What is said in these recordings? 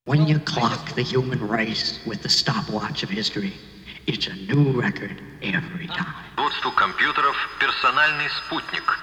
When you clock the human race with the stopwatch of history, it's a new record every time. Руководству компьютеров персональный спутник.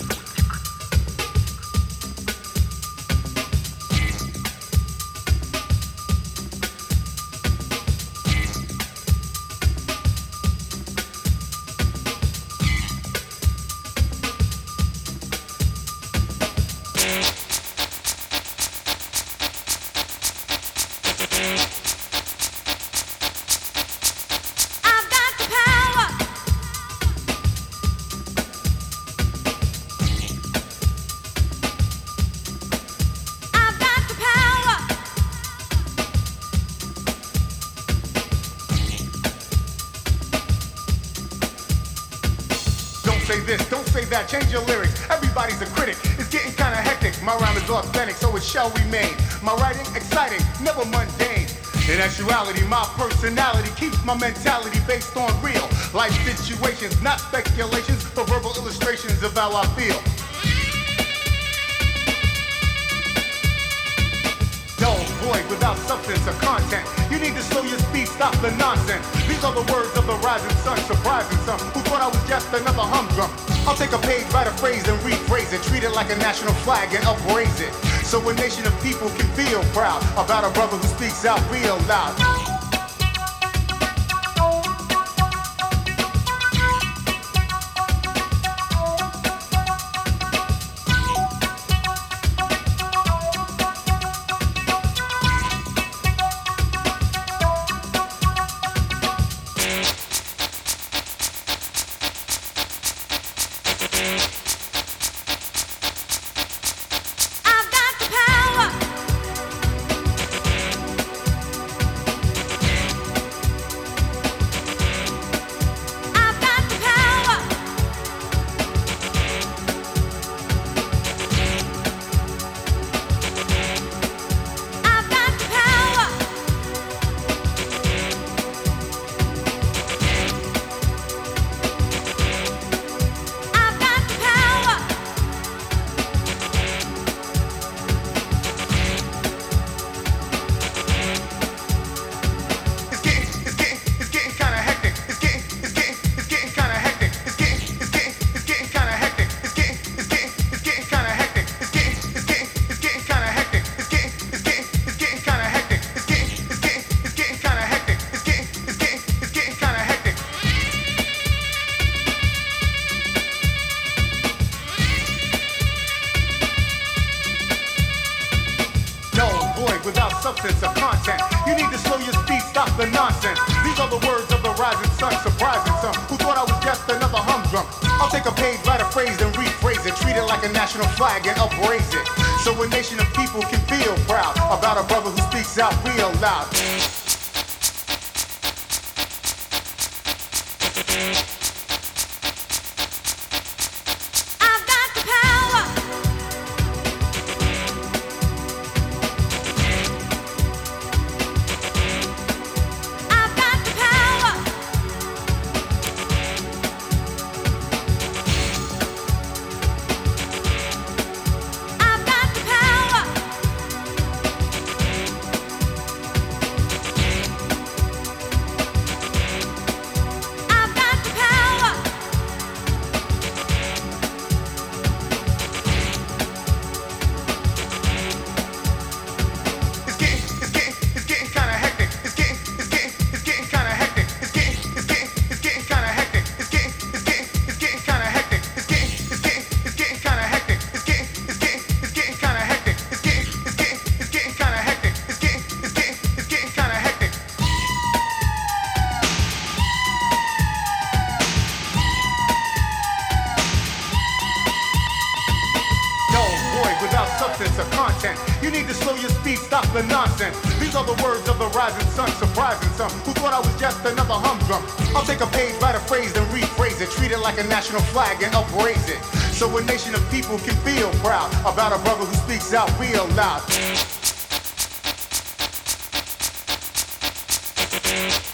Change your lyrics, everybody's a critic. It's getting kinda hectic, my rhyme is authentic, so it shall remain. My writing, exciting, never mundane. In actuality, my personality keeps my mentality based on real life situations, not speculations, but verbal illustrations of how I feel. Dull, void, without substance or content. You need to slow your speed, stop the nonsense. These are the words of the rising sun, surprising some who thought I was just another humdrum. I'll take a page, write a phrase, and rephrase it. Treat it like a national flag and upraise it. So a nation of people can feel proud about a brother who speaks out real loud. Flag and upraise it, so a nation of people can feel proud about a brother who speaks out real loud. The nonsense. These are the words of the rising sun, surprising some who thought I was just another humdrum. I'll take a page, write a phrase, and rephrase it. Treat it like a national flag and upraise it, so a nation of people can feel proud about a brother who speaks out real loud.